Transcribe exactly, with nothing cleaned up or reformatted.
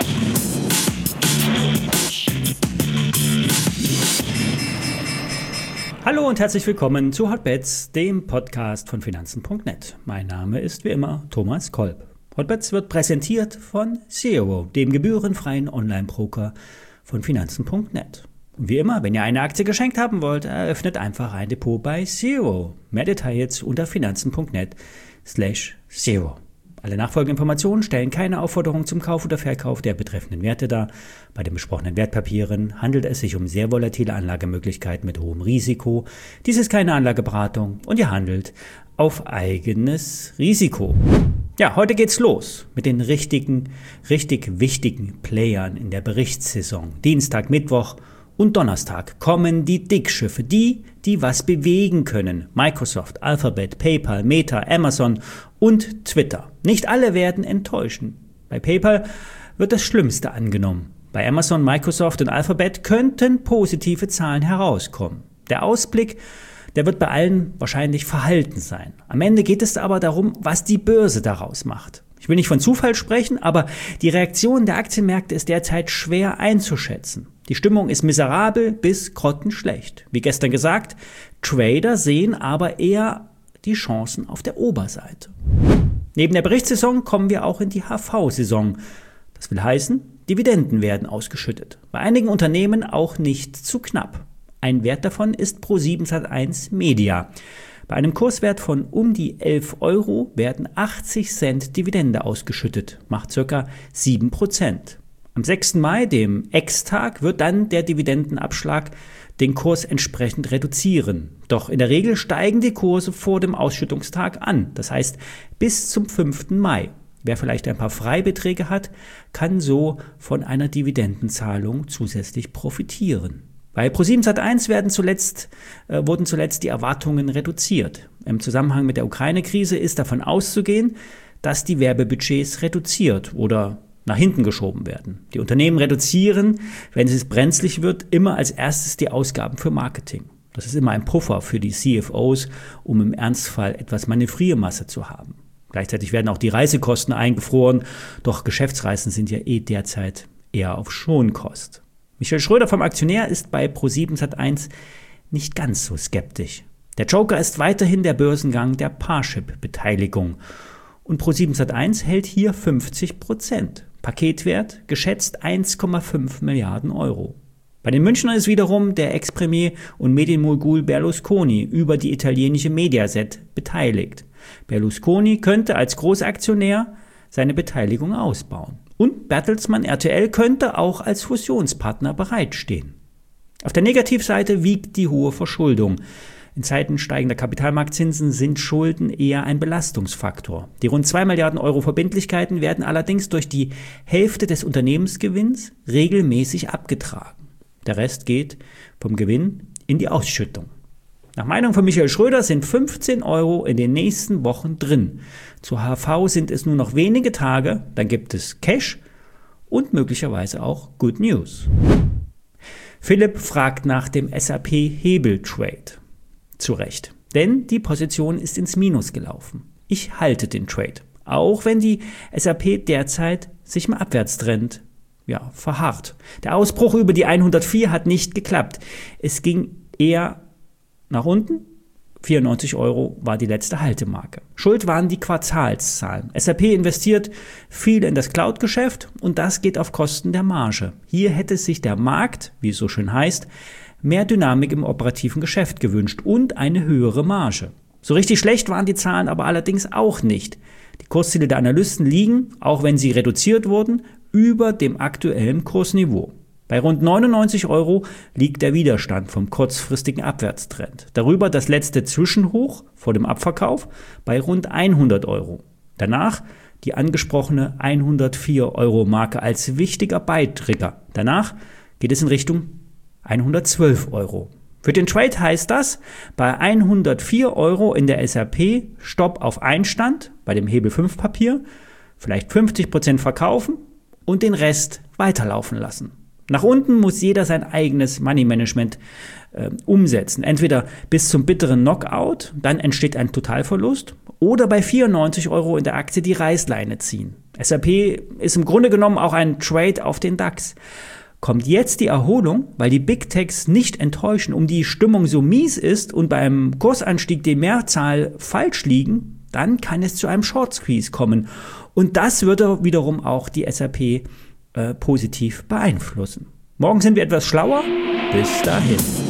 Hallo und herzlich willkommen zu Hotbets, dem Podcast von Finanzen punkt net. Mein Name ist wie immer Thomas Kolb. Hotbets wird präsentiert von Zero, dem gebührenfreien Online-Broker von Finanzen punkt net. Und wie immer, wenn ihr eine Aktie geschenkt haben wollt, eröffnet einfach ein Depot bei Zero. Mehr Details unter finanzen punkt net slash zero. Alle nachfolgenden Informationen stellen keine Aufforderung zum Kauf oder Verkauf der betreffenden Werte dar. Bei den besprochenen Wertpapieren handelt es sich um sehr volatile Anlagemöglichkeiten mit hohem Risiko. Dies ist keine Anlageberatung und ihr handelt auf eigenes Risiko. Ja, heute geht's los mit den richtigen, richtig wichtigen Playern in der Berichtssaison. Dienstag, Mittwoch und Donnerstag kommen die Dickschiffe, die, die was bewegen können. Microsoft, Alphabet, PayPal, Meta, Amazon und Twitter. Nicht alle werden enttäuschen. Bei PayPal wird das Schlimmste angenommen. Bei Amazon, Microsoft und Alphabet könnten positive Zahlen herauskommen. Der Ausblick, der wird bei allen wahrscheinlich verhalten sein. Am Ende geht es aber darum, was die Börse daraus macht. Ich will nicht von Zufall sprechen, aber die Reaktion der Aktienmärkte ist derzeit schwer einzuschätzen. Die Stimmung ist miserabel bis grottenschlecht. Wie gestern gesagt, Trader sehen aber eher die Chancen auf der Oberseite. Neben der Berichtssaison kommen wir auch in die H V-Saison. Das will heißen, Dividenden werden ausgeschüttet. Bei einigen Unternehmen auch nicht zu knapp. Ein Wert davon ist ProSieben Sat eins Media. Bei einem Kurswert von um die elf Euro werden achtzig Cent Dividende ausgeschüttet, macht ca. sieben Prozent. Am sechsten Mai, dem Ex-Tag, wird dann der Dividendenabschlag den Kurs entsprechend reduzieren. Doch in der Regel steigen die Kurse vor dem Ausschüttungstag an, das heißt bis zum fünften Mai. Wer vielleicht ein paar Freibeträge hat, kann so von einer Dividendenzahlung zusätzlich profitieren. Bei ProSieben Sat eins werden zuletzt, äh, wurden zuletzt die Erwartungen reduziert. Im Zusammenhang mit der Ukraine-Krise ist davon auszugehen, dass die Werbebudgets reduziert oder nach hinten geschoben werden. Die Unternehmen reduzieren, wenn es brenzlig wird, immer als erstes die Ausgaben für Marketing. Das ist immer ein Puffer für die C F Os, um im Ernstfall etwas Manövriermasse zu haben. Gleichzeitig werden auch die Reisekosten eingefroren, doch Geschäftsreisen sind ja eh derzeit eher auf Schonkost. Michael Schröder vom Aktionär ist bei ProSieben Sat eins nicht ganz so skeptisch. Der Joker ist weiterhin der Börsengang der Parship-Beteiligung. Und ProSieben Sat eins hält hier fünfzig Prozent. Paketwert geschätzt eins Komma fünf Milliarden Euro. Bei den Münchnern ist wiederum der Ex-Premier und Medienmogul Berlusconi über die italienische Mediaset beteiligt. Berlusconi könnte als Großaktionär seine Beteiligung ausbauen. Und Bertelsmann R T L könnte auch als Fusionspartner bereitstehen. Auf der Negativseite wiegt die hohe Verschuldung. In Zeiten steigender Kapitalmarktzinsen sind Schulden eher ein Belastungsfaktor. Die rund zwei Milliarden Euro Verbindlichkeiten werden allerdings durch die Hälfte des Unternehmensgewinns regelmäßig abgetragen. Der Rest geht vom Gewinn in die Ausschüttung. Nach Meinung von Michael Schröder sind fünfzehn Euro in den nächsten Wochen drin. Zur H V sind es nur noch wenige Tage, dann gibt es Cash und möglicherweise auch Good News. Philipp fragt nach dem S A P-Hebel-Trade. Zu Recht, denn die Position ist ins Minus gelaufen. Ich halte den Trade, auch wenn die S A P derzeit sich im Abwärtstrend ja, verharrt. Der Ausbruch über die hundertvier hat nicht geklappt. Es ging eher nach unten. vierundneunzig Euro war die letzte Haltemarke. Schuld waren die Quartalszahlen. S A P investiert viel in das Cloud-Geschäft und das geht auf Kosten der Marge. Hier hätte sich der Markt, wie es so schön heißt, mehr Dynamik im operativen Geschäft gewünscht und eine höhere Marge. So richtig schlecht waren die Zahlen aber allerdings auch nicht. Die Kursziele der Analysten liegen, auch wenn sie reduziert wurden, über dem aktuellen Kursniveau. Bei rund neunundneunzig Euro liegt der Widerstand vom kurzfristigen Abwärtstrend. Darüber das letzte Zwischenhoch vor dem Abverkauf bei rund hundert Euro. Danach die angesprochene hundertvier Euro Marke als wichtiger Buy-Trigger. Danach geht es in Richtung hundertzwölf Euro. Für den Trade heißt das, bei hundertvier Euro in der S A P Stopp auf Einstand, bei dem Hebel fünf Papier, vielleicht fünfzig Prozent verkaufen und den Rest weiterlaufen lassen. Nach unten muss jeder sein eigenes Money Management äh, umsetzen. Entweder bis zum bitteren Knockout, dann entsteht ein Totalverlust, oder bei vierundneunzig Euro in der Aktie die Reißleine ziehen. S and P ist im Grunde genommen auch ein Trade auf den DAX. Kommt jetzt die Erholung, weil die Big Techs nicht enttäuschen, um die Stimmung so mies ist und beim Kursanstieg die Mehrzahl falsch liegen, dann kann es zu einem Short Squeeze kommen. Und das würde wiederum auch die S and P äh, positiv beeinflussen. Morgen sind wir etwas schlauer. Bis dahin.